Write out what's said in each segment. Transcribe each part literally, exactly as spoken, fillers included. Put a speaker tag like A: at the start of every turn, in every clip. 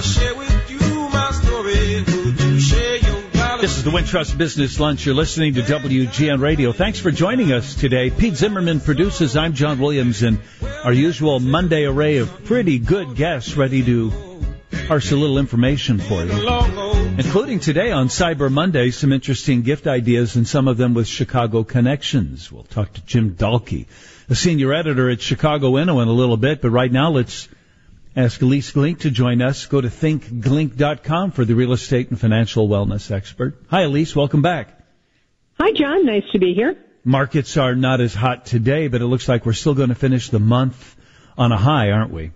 A: I share with you my story? Would you share your knowledge?
B: This is the Wintrust Business Lunch. You're listening to W G N Radio. Thanks for joining us today. Pete Zimmerman produces. I'm John Williams, and our usual Monday array of pretty good guests ready to parse a little information for you, including today on Cyber Monday, some interesting gift ideas and some of them with Chicago connections. We'll talk to Jim Dahlke, a senior editor at Chicago Inno, in a little bit, but right now let's ask Elise Glink to join us. Go to think glink dot com for the real estate and financial wellness expert. Hi, Elise. Welcome back.
C: Hi, John. Nice to be here.
B: Markets are not as hot today, but it looks like we're still going to finish the month on a high, aren't we?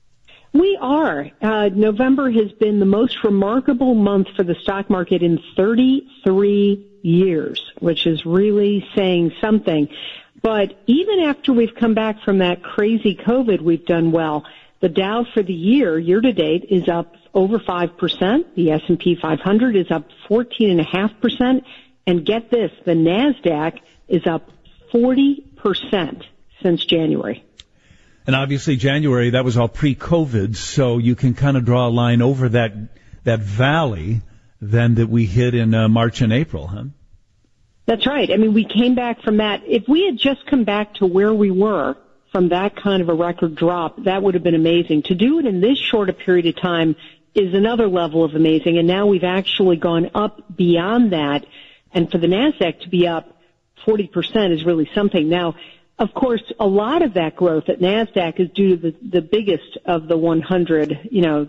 C: We are. Uh, November has been the most remarkable month for the stock market in thirty-three years, which is really saying something. But even after we've come back from that crazy COVID, we've done well. The Dow for the year, year to date, is up over five percent. The S and P five hundred is up fourteen point five percent. And get this, the NASDAQ is up forty percent since January.
B: And obviously January, that was all pre-COVID, so you can kind of draw a line over that that valley then that we hit in uh, March and April, huh?
C: That's right. I mean, we came back from that. If we had just come back to where we were from that kind of a record drop, that would have been amazing. To do it in this short a period of time is another level of amazing, and now we've actually gone up beyond that. And for the NASDAQ to be up forty percent is really something. Now, of course, a lot of that growth at NASDAQ is due to the, the biggest of the one hundred, you know,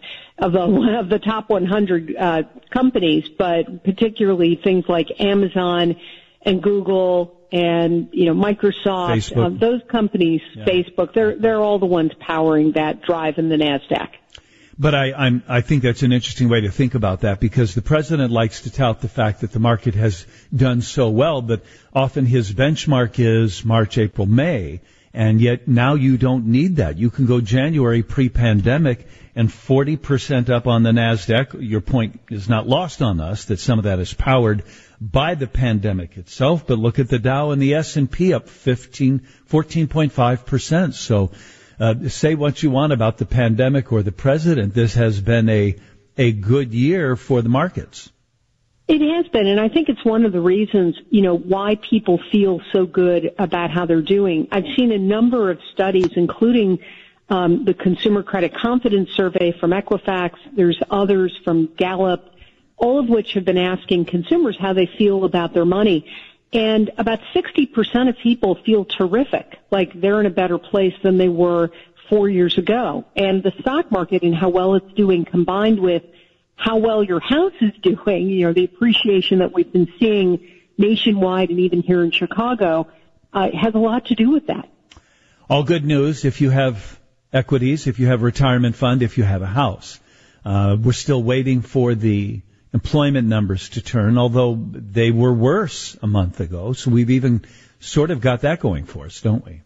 C: of the, of the top one hundred uh, companies, but particularly things like Amazon and Google and, you know, Microsoft, uh, those companies, yeah. Facebook, they're, they're all the ones powering that drive in the NASDAQ.
B: But I, I'm, I think that's an interesting way to think about that, because the president likes to tout the fact that the market has done so well, but often his benchmark is March, April, May, and yet now you don't need that. You can go January pre-pandemic and forty percent up on the NASDAQ. Your point is not lost on us that some of that is powered by the pandemic itself, but look at the Dow and the S and P up fifteen, fourteen point five percent. So Uh, say what you want about the pandemic or the president, this has been a a good year for the markets.
C: It has been, and I think it's one of the reasons, you know, why people feel so good about how they're doing. I've seen a number of studies, including um, the Consumer Credit Confidence Survey from Equifax. There's others from Gallup, all of which have been asking consumers how they feel about their money. And about sixty percent of people feel terrific, like they're in a better place than they were four years ago. And the stock market and how well it's doing, combined with how well your house is doing, you know, the appreciation that we've been seeing nationwide and even here in Chicago, uh, has a lot to do with that.
B: All good news if you have equities, if you have a retirement fund, if you have a house. Uh, we're still waiting for the employment numbers to turn, although they were worse a month ago. So we've even sort of got that going for us, don't we?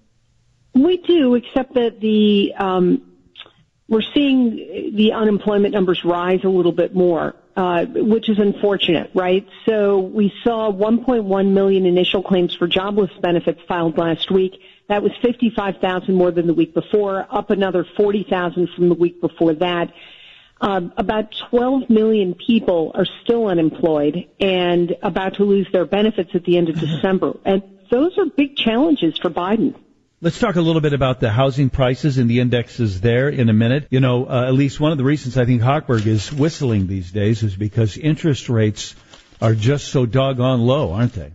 C: We do, except that the um, we're seeing the unemployment numbers rise a little bit more, uh, which is unfortunate, right? So we saw one point one million initial claims for jobless benefits filed last week. That was fifty-five thousand more than the week before, up another forty thousand from the week before that. Um, about twelve million people are still unemployed and about to lose their benefits at the end of December. And those are big challenges for Biden.
B: Let's talk a little bit about the housing prices and the indexes there in a minute. You know, uh, at least one of the reasons I think Hochberg is whistling these days is because interest rates are just so doggone low, aren't they?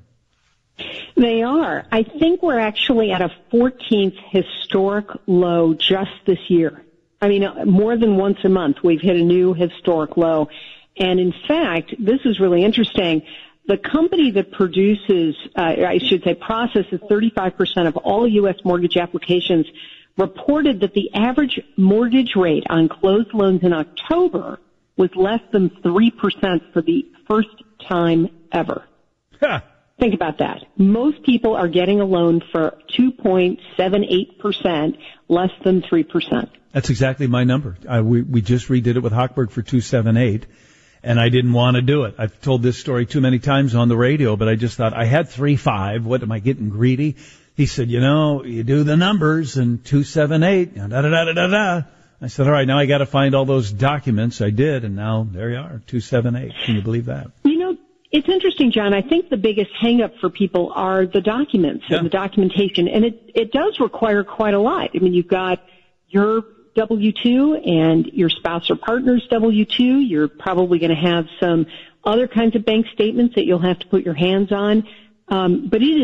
C: They are. I think we're actually at a fourteenth historic low just this year. I mean, more than once a month, we've hit a new historic low. And in fact, this is really interesting. The company that produces, uh, I should say processes thirty-five percent of all U S mortgage applications reported that the average mortgage rate on closed loans in October was less than three percent for the first time ever.
B: Huh.
C: Think about that. Most people are getting a loan for two point seven eight percent, less than three percent.
B: That's exactly my number. I, we, we just redid it with Hochberg for two seventy-eight, and I didn't want to do it. I've told this story too many times on the radio, but I just thought, I had three five. What, am I getting greedy? He said, you know, you do the numbers, and two seventy-eight, da da da da da da. I said, all right, now I got to find all those documents. I did, and now there you are, two seven eight. Can you believe that?
C: You know, it's interesting, John. I think the biggest hang-up for people are the documents
B: Yeah.
C: and the documentation, and it, it does require quite a lot. I mean, you've got your W two and your spouse or partner's W two. You're probably going to have some other kinds of bank statements that you'll have to put your hands on. Um, but it is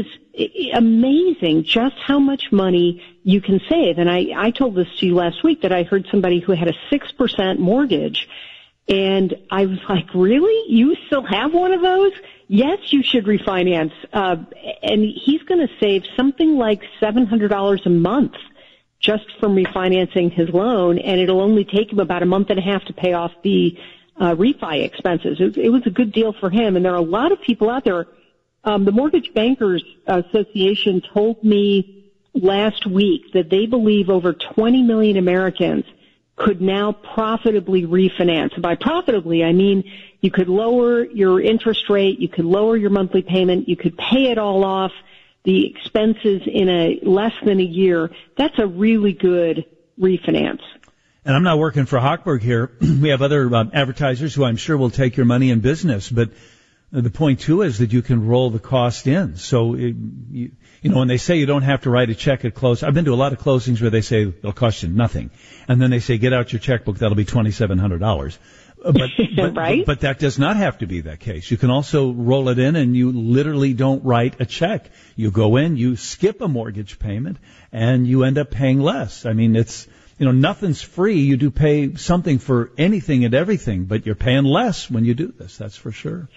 C: amazing just how much money you can save. And I, I told this to you last week that I heard somebody who had a six percent mortgage. And I was like, really? You still have one of those? Yes, you should refinance. Uh, and he's going to save something like seven hundred dollars a month just from refinancing his loan. And it'll only take him about a month and a half to pay off the uh, refi expenses. It, it was a good deal for him. And there are a lot of people out there. Um, the Mortgage Bankers Association told me last week that they believe over twenty million Americans could now profitably refinance. And by profitably, I mean you could lower your interest rate, you could lower your monthly payment, you could pay it all off, the expenses in a less than a year. That's a really good refinance.
B: And I'm not working for Hochberg here. We have other um, advertisers who I'm sure will take your money in business, but the point, too, is that you can roll the cost in. So, it, you, you know, when they say you don't have to write a check at close, I've been to a lot of closings where they say it'll cost you nothing. And then they say, get out your checkbook, that'll be twenty-seven hundred dollars. But, but,
C: right?
B: but that does not have to be that case. You can also roll it in and you literally don't write a check. You go in, you skip a mortgage payment, and you end up paying less. I mean, it's, you know, nothing's free. You do pay something for anything and everything, but you're paying less when you do this, that's for sure.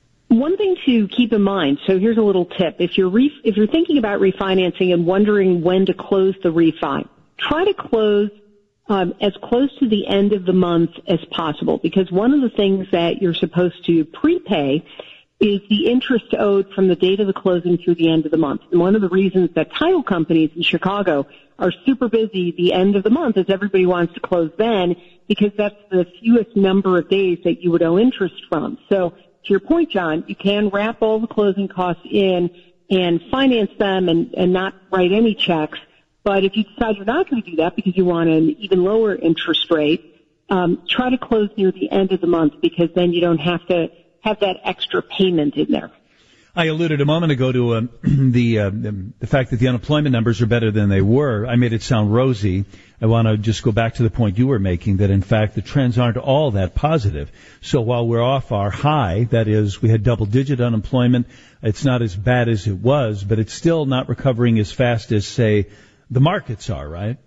C: One thing to keep in mind, so here's a little tip. If you're re- if you're thinking about refinancing and wondering when to close the refi, try to close um, as close to the end of the month as possible, because one of the things that you're supposed to prepay is the interest owed from the date of the closing through the end of the month. And one of the reasons that title companies in Chicago are super busy the end of the month is everybody wants to close then, because that's the fewest number of days that you would owe interest from. So to your point, John, you can wrap all the closing costs in and finance them and, and not write any checks. But if you decide you're not going to do that because you want an even lower interest rate, um, try to close near the end of the month, because then you don't have to have that extra payment in there.
B: I alluded a moment ago to uh, the, uh, the fact that the unemployment numbers are better than they were. I made it sound rosy. I want to just go back to the point you were making, that in fact the trends aren't all that positive. So while we're off our high, that is, we had double-digit unemployment, it's not as bad as it was, but it's still not recovering as fast as, say, the markets are, right?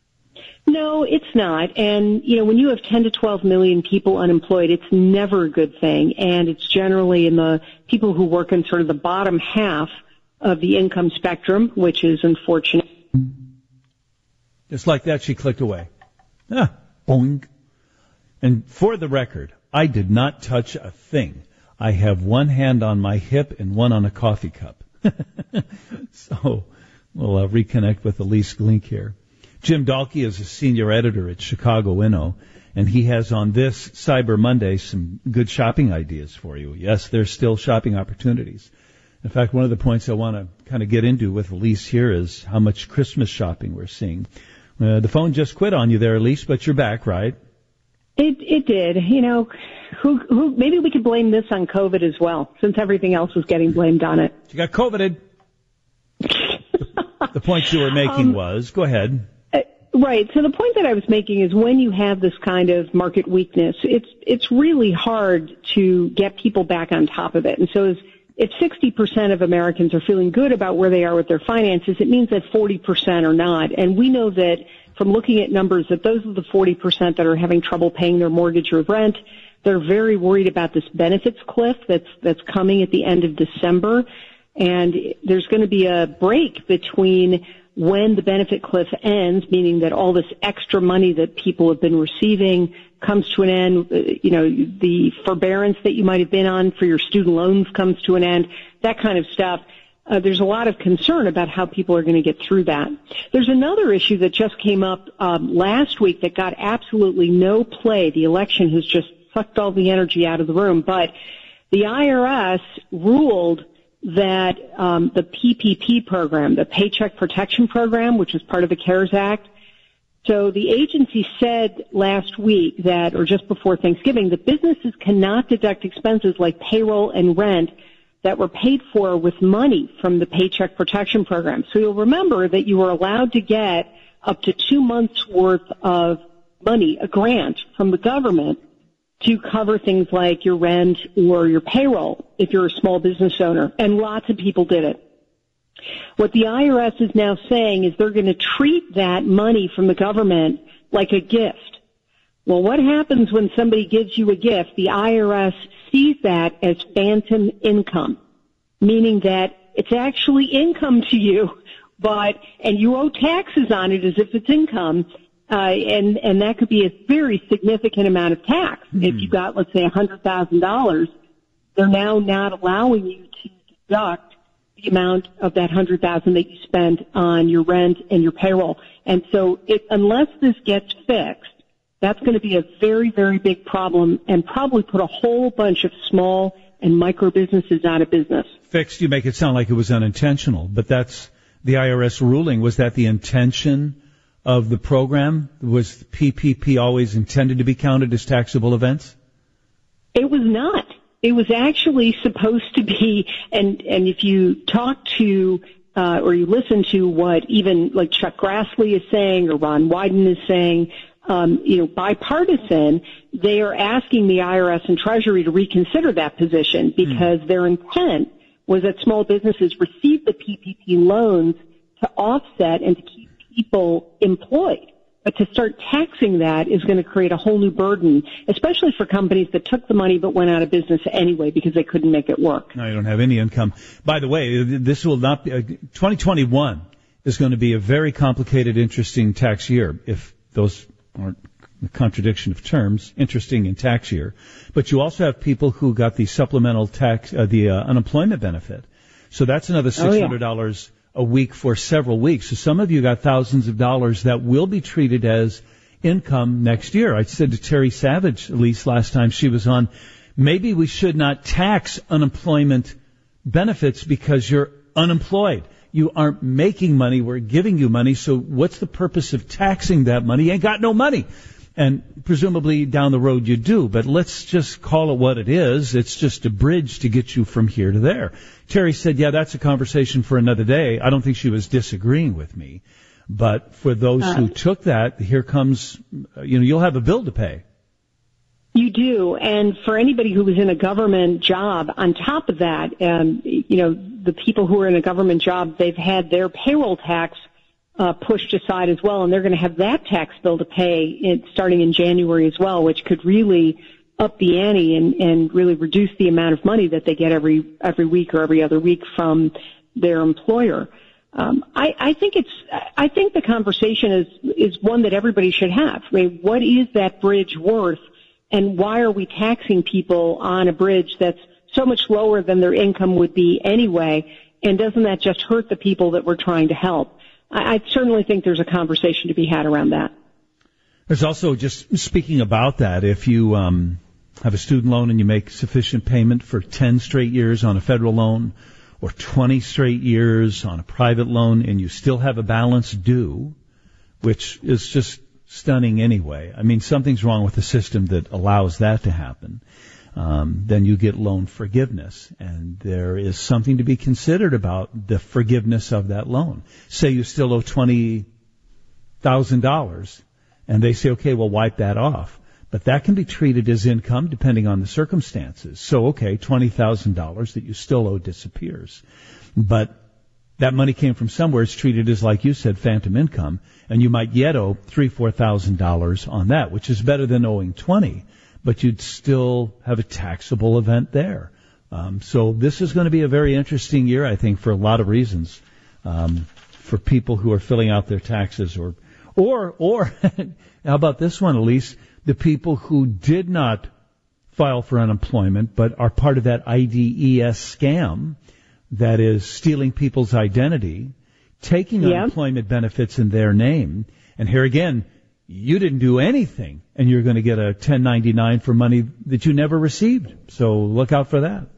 C: No, it's not. And, you know, when you have ten to twelve million people unemployed, it's never a good thing. And it's generally in the people who work in sort of the bottom half of the income spectrum, which is unfortunate.
B: Just like that, she clicked away. Ah, boing. And for the record, I did not touch a thing. I have one hand on my hip and one on a coffee cup. So we'll uh, reconnect with Elise Glink here. Jim Dahlke is a senior editor at Chicago Inno, and he has on this Cyber Monday some good shopping ideas for you. Yes, there's still shopping opportunities. In fact, one of the points I want to kind of get into with Elise here is how much Christmas shopping we're seeing. Uh, the phone just quit on you there, Elise, but you're back, right?
C: It it did. You know, who who maybe we could blame this on COVID as well, since everything else was getting blamed on it.
B: You got COVIDed. The point you were making um, was, go ahead.
C: Uh, right. So the point that I was making is when you have this kind of market weakness, it's it's really hard to get people back on top of it. And so as, if sixty percent of Americans are feeling good about where they are with their finances, it means that forty percent are not. And we know that from looking at numbers that those are the forty percent that are having trouble paying their mortgage or rent. They're very worried about this benefits cliff that's that's coming at the end of December. And there's going to be a break between when the benefit cliff ends, meaning that all this extra money that people have been receiving comes to an end. You know, the forbearance that you might have been on for your student loans comes to an end, that kind of stuff. Uh, there's a lot of concern about how people are going to get through that. There's another issue that just came up um, last week that got absolutely no play. The election has just sucked all the energy out of the room. But the I R S ruled that um, the P P P program, the Paycheck Protection Program, which is part of the CARES Act, So the agency said last week that, or just before Thanksgiving, that businesses cannot deduct expenses like payroll and rent that were paid for with money from the Paycheck Protection Program. So you'll remember that you were allowed to get up to two months' worth of money, a grant from the government, to cover things like your rent or your payroll if you're a small business owner. And lots of people did it. What the I R S is now saying is they're going to treat that money from the government like a gift. Well, what happens when somebody gives you a gift? The I R S sees that as phantom income, meaning that it's actually income to you, but, and you owe taxes on it as if it's income, uh, and, and that could be a very significant amount of tax. Mm-hmm. If you got, let's say, one hundred thousand dollars, they're now not allowing you to deduct the amount of that one hundred thousand dollars that you spent on your rent and your payroll. And so it, unless this gets fixed, that's going to be a very, very big problem and probably put a whole bunch of small and micro businesses out of business.
B: Fixed, you make it sound like it was unintentional, but that's the I R S ruling. Was that the intention of the program? Was P P P always intended to be counted as taxable events?
C: It was not. It was actually supposed to be, and, and if you talk to uh, or you listen to what even like Chuck Grassley is saying or Ron Wyden is saying, um, you know, bipartisan, they are asking the I R S and Treasury to reconsider that position because mm. their intent was that small businesses receive the P P P loans to offset and to keep people employed. But to start taxing that is going to create a whole new burden, especially for companies that took the money but went out of business anyway because they couldn't make it work.
B: No, you don't have any income. By the way, this will not be, uh, twenty twenty-one is going to be a very complicated, interesting tax year, if those aren't a contradiction of terms, interesting in tax year. But you also have people who got the supplemental tax, uh, the uh, unemployment benefit. So that's another six hundred dollars. Oh, yeah. A week for several weeks. So some of you got thousands of dollars that will be treated as income next year. I said to Terry Savage, at least last time she was on, maybe we should not tax unemployment benefits because you're unemployed. You aren't making money. We're giving you money. So what's the purpose of taxing that money? You ain't got no money. And presumably down the road you do, but let's just call it what it is. It's just a bridge to get you from here to there. Terry said, yeah, that's a conversation for another day. I don't think she was disagreeing with me. But for those uh, who took that, here comes, you know, you'll have a bill to pay.
C: You do. And for anybody who was in a government job, on top of that, um, you know, the people who are in a government job, they've had their payroll tax Uh, pushed aside as well, and they're going to have that tax bill to pay in, starting in January as well, which could really up the ante and, and really reduce the amount of money that they get every every week or every other week from their employer. Um, I, I think it's I think the conversation is is one that everybody should have. I mean, what is that bridge worth, and why are we taxing people on a bridge that's so much lower than their income would be anyway? And doesn't that just hurt the people that we're trying to help? I certainly think there's a conversation to be had around that.
B: There's also, just speaking about that, if you um, have a student loan and you make sufficient payment for ten straight years on a federal loan or twenty straight years on a private loan and you still have a balance due, which is just stunning anyway. I mean, something's wrong with the system that allows that to happen. Um, then you get loan forgiveness, and there is something to be considered about the forgiveness of that loan. Say you still owe twenty thousand dollars, and they say, okay, we'll wipe that off. But that can be treated as income depending on the circumstances. So, okay, twenty thousand dollars that you still owe disappears. But that money came from somewhere. It's treated as, like you said, phantom income, and you might yet owe three, four thousand dollars on that, which is better than owing twenty. But you'd still have a taxable event there. Um, so this is going to be a very interesting year, I think, for a lot of reasons, um, for people who are filling out their taxes, or, or, or, how about this one, Elise? The people who did not file for unemployment, but are part of that I D E S scam that is stealing people's identity, taking yep. unemployment benefits in their name, and here again, you didn't do anything, and you're going to get a ten ninety-nine for money that you never received. So look out for that.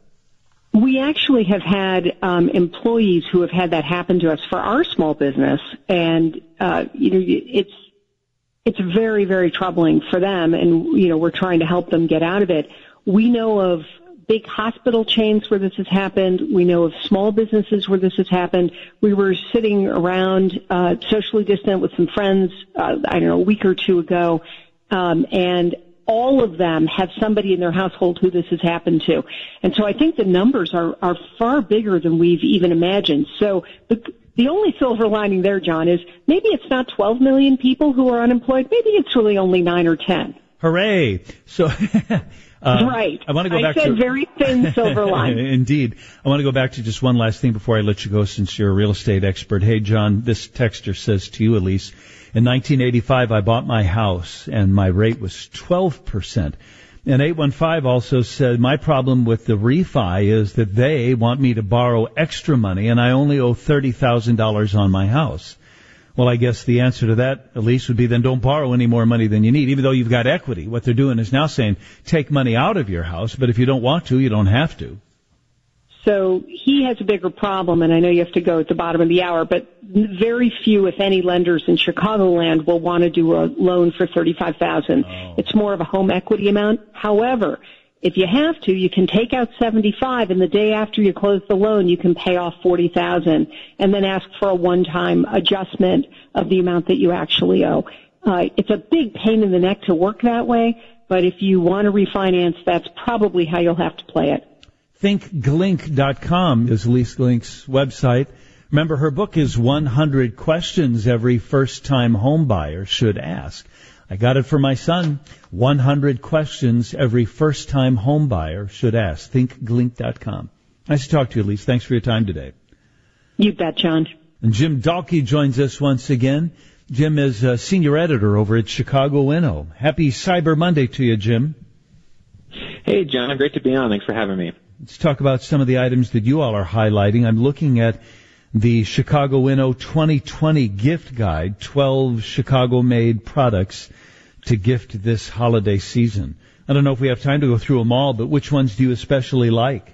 C: We actually have had um, employees who have had that happen to us for our small business, and uh, you know, it's It's very, very troubling for them, and, you know, we're trying to help them get out of it. We know of big hospital chains where this has happened. We know of small businesses where this has happened. We were sitting around uh, socially distant with some friends, uh, I don't know, a week or two ago, um, and all of them have somebody in their household who this has happened to. And so I think the numbers are, are far bigger than we've even imagined. So the, the only silver lining there, John, is maybe it's not twelve million people who are unemployed. Maybe it's really only nine or ten.
B: Hooray. So, uh,
C: right.
B: I want to go back
C: I said
B: to
C: very thin silver line.
B: Indeed. I want to go back to just one last thing before I let you go, since you're a real estate expert. Hey, John, this texter says to you, Elise, in nineteen eighty-five, I bought my house and my rate was twelve percent. And eight one five also said, my problem with the refi is that they want me to borrow extra money and I only owe thirty thousand dollars on my house. Well, I guess the answer to that, Elise, would be then don't borrow any more money than you need, even though you've got equity. What they're doing is now saying take money out of your house, but if you don't want to, you don't have to.
C: So he has a bigger problem, and I know you have to go at the bottom of the hour, but very few, if any, lenders in Chicagoland will want to do a loan for thirty-five thousand dollars. Oh. It's more of a home equity amount. However, if you have to, you can take out seventy-five, and the day after you close the loan, you can pay off forty thousand dollars, and then ask for a one-time adjustment of the amount that you actually owe. Uh, it's a big pain in the neck to work that way, but if you want to refinance, that's probably how you'll have to play it.
B: think glink dot com is Elise Glink's website. Remember, her book is one hundred questions every first-time home buyer should ask. I got it for my son. one hundred questions every first-time home buyer should ask. think glink dot com. Nice to talk to you, Elise. Thanks for your time today.
C: You bet, John.
B: And Jim Dahlke joins us once again. Jim is a senior editor over at Chicago Winnow. Happy Cyber Monday to you, Jim.
D: Hey, John. Great to be on. Thanks for having me.
B: Let's talk about some of the items that you all are highlighting. I'm looking at the Chicago Winnow twenty twenty gift guide, twelve Chicago-made products to gift this holiday season. I don't know if we have time to go through them all, but which ones do you especially like?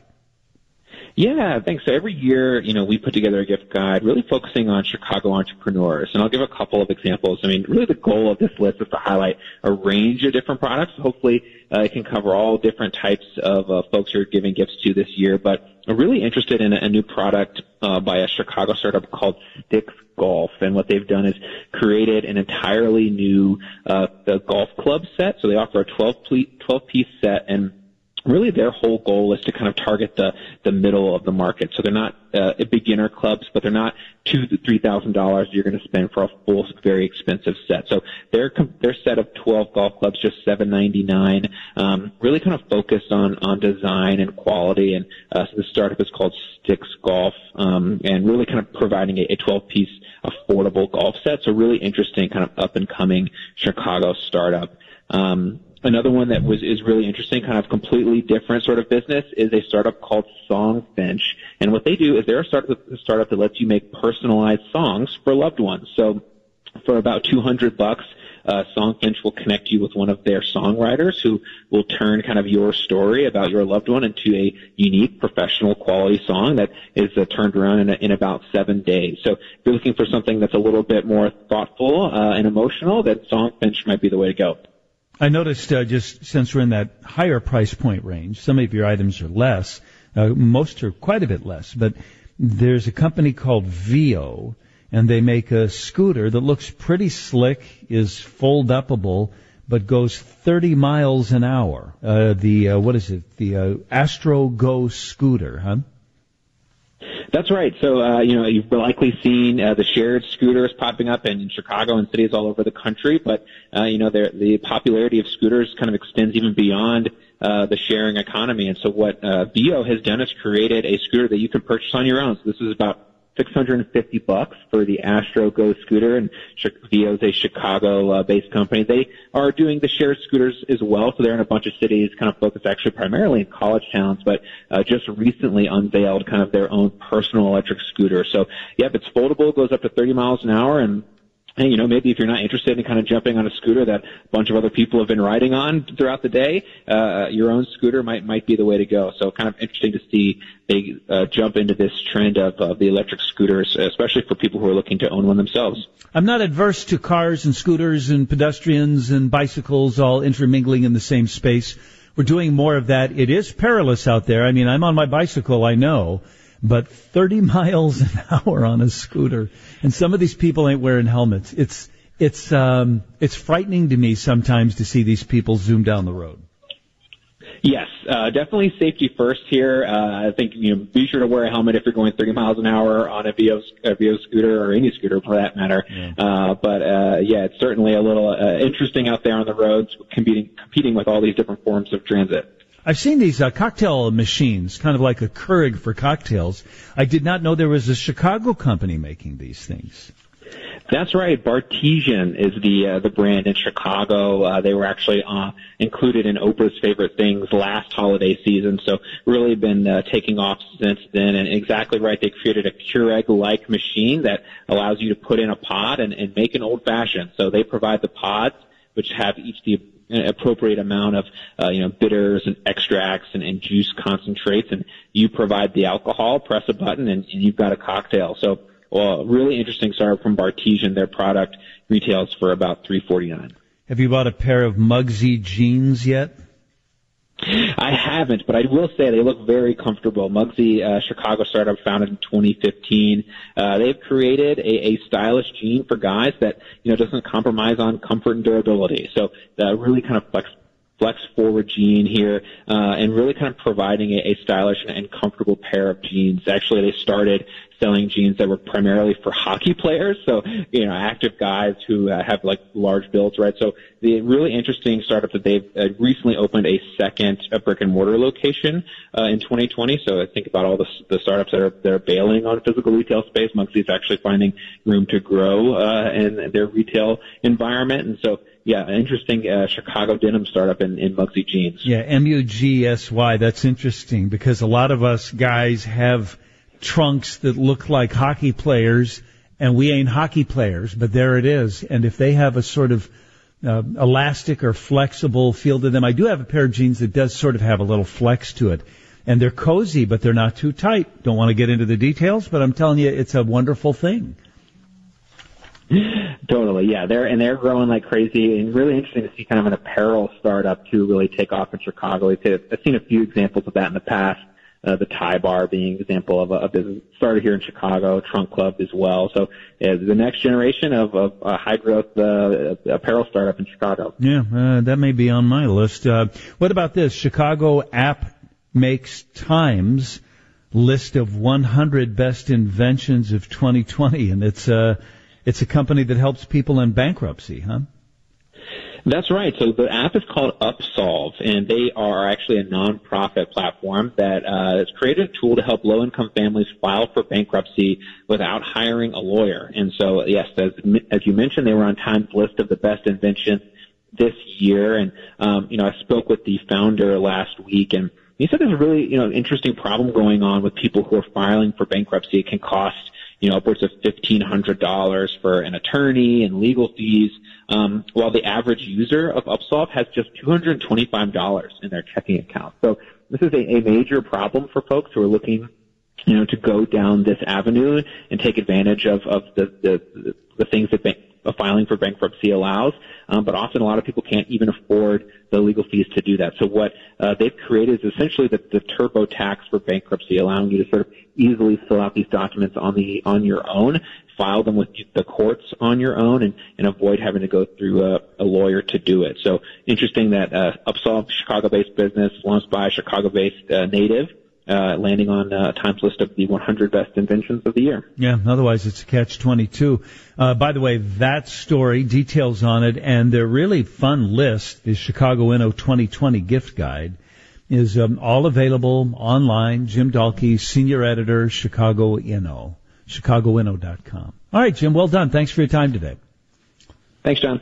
D: Yeah, thanks. So every year, you know, we put together a gift guide really focusing on Chicago entrepreneurs. And I'll give a couple of examples. I mean, really the goal of this list is to highlight a range of different products. Hopefully, uh, it can cover all different types of uh, folks who are giving gifts to this year. But I'm really interested in a, a new product uh, by a Chicago startup called Sticks Golf. And what they've done is created an entirely new uh, the golf club set. So they offer a twelve-piece set, and really their whole goal is to kind of target the, the middle of the market. So they're not uh, beginner clubs, but they're not two to three thousand dollars you're going to spend for a full, very expensive set. So their their set of twelve golf clubs, just seven ninety-nine, um, really kind of focused on on design and quality. And uh, so the startup is called Sticks Golf, um, and really kind of providing a twelve-piece affordable golf set. So really interesting, kind of up and coming Chicago startup. Um, Another one that was is really interesting, kind of completely different sort of business, is a startup called Songfinch. And what they do is they're a startup, a startup that lets you make personalized songs for loved ones. So for about two hundred bucks, uh, Songfinch will connect you with one of their songwriters who will turn kind of your story about your loved one into a unique professional quality song that is uh, turned around in, a, in about seven days. So if you're looking for something that's a little bit more thoughtful uh, and emotional, then Songfinch might be the way to go.
B: I noticed uh, just since we're in that higher price point range, some of your items are less. Uh, most are quite a bit less. But there's a company called Vio, and they make a scooter that looks pretty slick, is fold-upable, but goes thirty miles an hour. Uh, the, uh, what is it? The uh, Astro Go scooter, huh?
D: That's right. So, uh, you know, you've likely seen uh, the shared scooters popping up in Chicago and cities all over the country, but, uh, you know, the popularity of scooters kind of extends even beyond uh, the sharing economy. And so what uh, Vio has done is created a scooter that you can purchase on your own. So this is about six hundred fifty bucks for the Astro Go scooter, and Vio is a Chicago-based company. They are doing the shared scooters as well, so they're in a bunch of cities, kind of focused actually primarily in college towns, but uh, just recently unveiled kind of their own personal electric scooter. So, yep, it's foldable, goes up to thirty miles an hour, and And, you know, maybe if you're not interested in kind of jumping on a scooter that a bunch of other people have been riding on throughout the day, uh, your own scooter might might be the way to go. So kind of interesting to see they uh, jump into this trend of, of the electric scooters, especially for people who are looking to own one themselves.
B: I'm not adverse to cars and scooters and pedestrians and bicycles all intermingling in the same space. We're doing more of that. It is perilous out there. I mean, I'm on my bicycle, I know. But thirty miles an hour on a scooter, and some of these people ain't wearing helmets. It's it's um, it's frightening to me sometimes to see these people zoom down the road.
D: Yes, uh, definitely safety first here. Uh, I think, you know, be sure to wear a helmet if you're going thirty miles an hour on a V O, a V O scooter or any scooter for that matter. Yeah. Uh, but, uh, yeah, it's certainly a little uh, interesting out there on the roads, competing, competing with all these different forms of transit.
B: I've seen these uh, cocktail machines, kind of like a Keurig for cocktails. I did not know there was a Chicago company making these things.
D: That's right. Bartesian is the uh, the brand in Chicago. Uh, they were actually uh, included in Oprah's Favorite Things last holiday season, so really been uh, taking off since then. And exactly right, they created a Keurig-like machine that allows you to put in a pod and, and make an old-fashioned. So they provide the pods, which have each the appropriate amount of, uh, you know, bitters and extracts and, and juice concentrates, and you provide the alcohol, press a button, and, and you've got a cocktail. So, well, really interesting startup from Bartesian. Their product retails for about three forty-nine.
B: Have you bought a pair of Mugsy jeans yet?
D: I haven't, but I will say they look very comfortable. Mugsy, uh, Chicago startup founded in twenty fifteen. Uh, they've created a, a stylish jean for guys that, you know, doesn't compromise on comfort and durability. So, uh, really kind of flex, flex forward jean here, uh, and really kind of providing a, a stylish and, and comfortable pair of jeans. Actually, they started selling jeans that were primarily for hockey players, so, you know, active guys who uh, have like large builds, right? So the really interesting startup that they've uh, recently opened a second uh, brick and mortar location uh, in twenty twenty. So I think about all the, the startups that are that are bailing on physical retail space. Mugsy is actually finding room to grow uh, in their retail environment, and so. Yeah, an interesting uh, Chicago denim startup in, in Mugsy jeans.
B: Yeah, M U G S Y. That's interesting because a lot of us guys have trunks that look like hockey players, and we ain't hockey players, but there it is. And if they have a sort of uh, elastic or flexible feel to them, I do have a pair of jeans that does sort of have a little flex to it. And they're cozy, but they're not too tight. Don't want to get into the details, but I'm telling you, it's a wonderful thing.
D: Totally, yeah. They're and they're growing like crazy, and really interesting to see kind of an apparel startup to really take off in Chicago. We've I've seen a few examples of that in the past. Uh, the Tie Bar being an example of a, a business started here in Chicago, Trunk Club as well. So uh, the next generation of, of a high growth uh, apparel startup in Chicago.
B: Yeah, uh, that may be on my list. Uh, what about this? Chicago App Makes Times list of one hundred best inventions of twenty twenty, and it's uh It's a company that helps people in bankruptcy, huh?
D: That's right. So the app is called Upsolve, and they are actually a nonprofit platform that uh, has created a tool to help low-income families file for bankruptcy without hiring a lawyer. And so, yes, as, as you mentioned, they were on Time's list of the best inventions this year. And, um, you know, I spoke with the founder last week, and he said there's a really, you know, interesting problem going on with people who are filing for bankruptcy. It can cost you know, upwards of fifteen hundred dollars for an attorney and legal fees, um, while the average user of Upsolve has just two hundred twenty-five dollars in their checking account. So this is a, a major problem for folks who are looking, you know, to go down this avenue and take advantage of, of the, the, the things that bank, filing for bankruptcy allows. Um, but often a lot of people can't even afford the legal fees to do that. So what uh, they've created is essentially the, the TurboTax for bankruptcy, allowing you to sort of easily fill out these documents on the on your own, file them with the courts on your own, and, and avoid having to go through a, a lawyer to do it. So interesting that uh, Upsolve, Chicago-based business, launched by a Chicago-based uh, native, Uh, landing on uh, Time's list of the one hundred best inventions of the year.
B: Yeah, otherwise it's a catch twenty-two. Uh, by the way, that story, details on it, and their really fun list, the Chicago Inno twenty twenty gift guide, is um, all available online. Jim Dahlke, senior editor, Chicago Inno, chicago inno dot com. All right, Jim, well done. Thanks for your time today.
D: Thanks, John.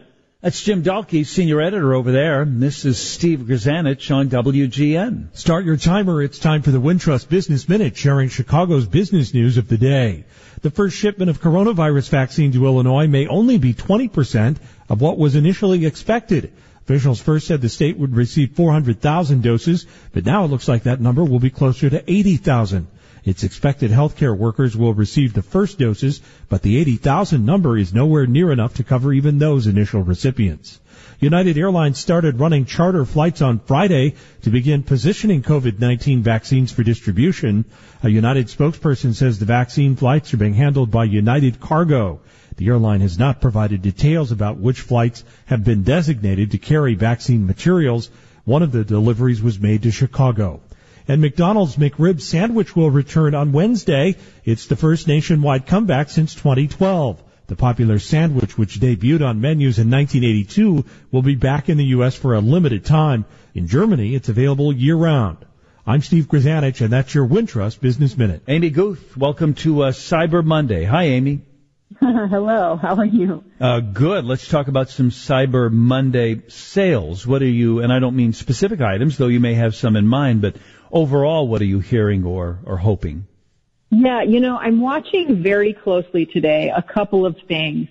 B: That's Jim Dahlke, senior editor over there. This is Steve Grzanich on W G N.
E: Start your timer. It's time for the Wintrust Business Minute, sharing Chicago's business news of the day. The first shipment of coronavirus vaccine to Illinois may only be twenty percent of what was initially expected. Officials first said the state would receive four hundred thousand doses, but now it looks like that number will be closer to eighty thousand. It's expected healthcare workers will receive the first doses, but the eighty thousand number is nowhere near enough to cover even those initial recipients. United Airlines started running charter flights on Friday to begin positioning COVID nineteen vaccines for distribution. A United spokesperson says the vaccine flights are being handled by United Cargo. The airline has not provided details about which flights have been designated to carry vaccine materials. One of the deliveries was made to Chicago. And McDonald's McRib sandwich will return on Wednesday. It's the first nationwide comeback since twenty twelve. The popular sandwich, which debuted on menus in nineteen eighty-two, will be back in the U S for a limited time. In Germany, it's available year-round. I'm Steve Grzanich, and that's your Wintrust Business Minute.
B: Amy Guth, welcome to uh, Cyber Monday. Hi, Amy.
F: Hello, how are you?
B: Uh, good. Let's talk about some Cyber Monday sales. What are you, and I don't mean specific items, though you may have some in mind, but overall, what are you hearing or, or hoping?
F: Yeah, you know, I'm watching very closely today a couple of things.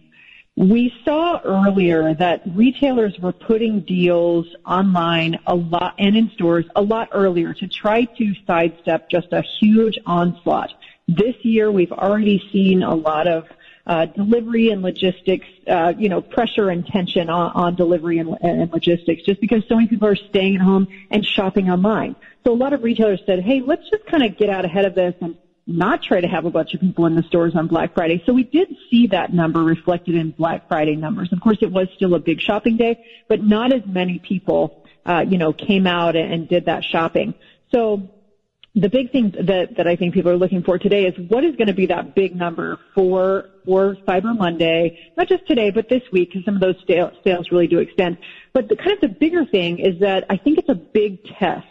F: We saw earlier that retailers were putting deals online a lot and in stores a lot earlier to try to sidestep just a huge onslaught. This year, we've already seen a lot of uh, delivery and logistics, uh, you know, pressure and tension on, on delivery and, and logistics just because so many people are staying at home and shopping online. So a lot of retailers said, hey, let's just kind of get out ahead of this and not try to have a bunch of people in the stores on Black Friday. So we did see that number reflected in Black Friday numbers. Of course, it was still a big shopping day, but not as many people, uh, you know, came out and did that shopping. So the big thing that, that I think people are looking for today is what is going to be that big number for, for Cyber Monday, not just today, but this week, because some of those sales really do extend. But the kind of the bigger thing is that I think it's a big test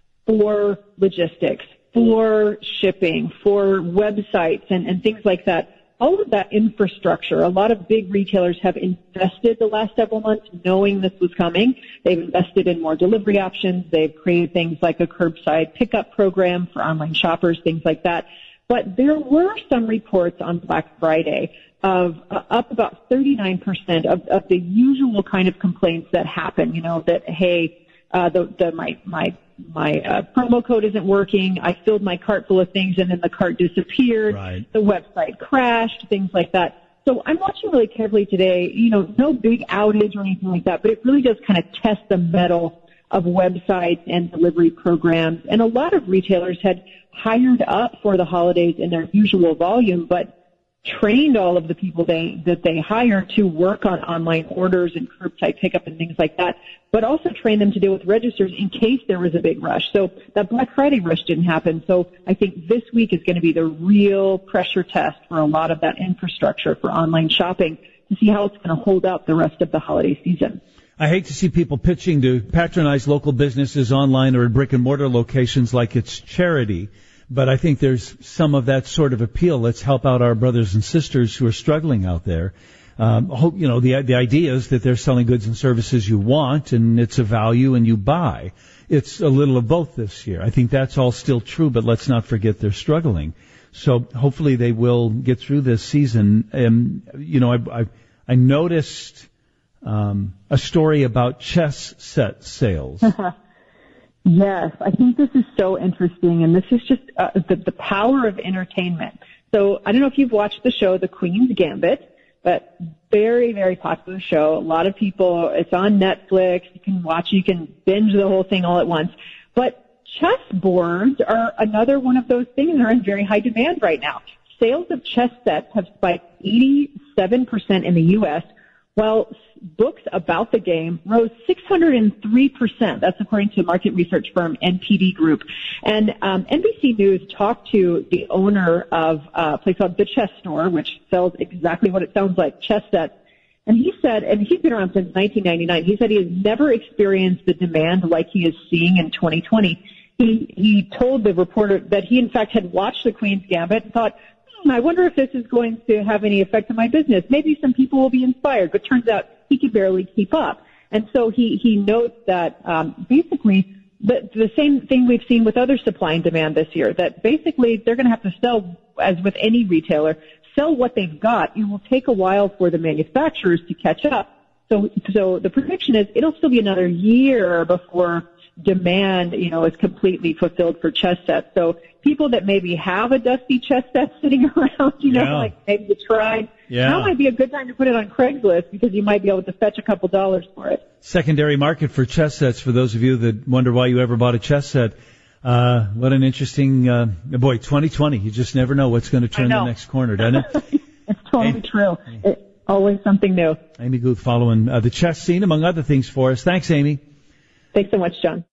F: for logistics, for shipping, for websites and, and things like that. All of that infrastructure, a lot of big retailers have invested the last several months knowing this was coming. They've invested in more delivery options. They've created things like a curbside pickup program for online shoppers, things like that. But there were some reports on Black Friday of uh, up about thirty-nine percent of, of the usual kind of complaints that happen, you know, that, hey, uh, the, the, my, my, my, uh, promo code isn't working. I filled my cart full of things and then the cart disappeared.
B: Right.
F: The website crashed, things like that. So I'm watching really carefully today, you know, no big outage or anything like that, but it really does kind of test the mettle of websites and delivery programs. And a lot of retailers had hired up for the holidays in their usual volume, but trained all of the people they that they hired to work on online orders and curbside pickup and things like that, but also trained them to deal with registers in case there was a big rush. So that Black Friday rush didn't happen. So I think this week is going to be the real pressure test for a lot of that infrastructure for online shopping to see how it's going to hold up the rest of the holiday season.
B: I hate to see people pitching to patronize local businesses online or in brick and mortar locations like it's charity. But I think there's some of that sort of appeal. Let's help out our brothers and sisters who are struggling out there. Um, hope, you know, the the idea is that they're selling goods and services you want, and it's a value, and you buy. It's a little of both this year. I think that's all still true, but let's not forget they're struggling. So hopefully they will get through this season. And you know, I I, I noticed um, a story about chess set sales.
F: Yes, I think this is so interesting, and this is just uh, the, the power of entertainment. So I don't know if you've watched the show, The Queen's Gambit, but very, very popular show. A lot of people, it's on Netflix. You can watch, you can binge the whole thing all at once. But chess boards are another one of those things that are in very high demand right now. Sales of chess sets have spiked eighty-seven percent in the U S, while books about the game rose six hundred three percent. That's according to market research firm N P D Group. And um, N B C News talked to the owner of uh, a place called The Chess Store, which sells exactly what it sounds like, chess sets. And he said, and he's been around since nineteen ninety-nine, he said he has never experienced the demand like he is seeing in twenty twenty. He, he told the reporter that he, in fact, had watched The Queen's Gambit and thought, I wonder if this is going to have any effect on my business. Maybe some people will be inspired. But turns out he could barely keep up. And so he, he notes that um, basically the, the same thing we've seen with other supply and demand this year, that basically they're going to have to sell, as with any retailer, sell what they've got. It will take a while for the manufacturers to catch up. So, so the prediction is it'll still be another year before demand, you know, is completely fulfilled for chess sets. So people that maybe have a dusty chess set sitting around, you know,
B: Yeah.
F: like maybe you tried,
B: Yeah.
F: now might be a good time to put it on Craigslist because you might be able to fetch a couple dollars for it.
B: Secondary market for chess sets, for those of you that wonder why you ever bought a chess set. Uh, what an interesting, uh, boy, twenty twenty. You just never know what's going to turn the next corner, doesn't it?
F: It's totally
B: Hey.
F: true. It's always something new.
B: Amy Guth following uh, the chess scene, among other things, for us. Thanks, Amy.
F: Thanks so much, John.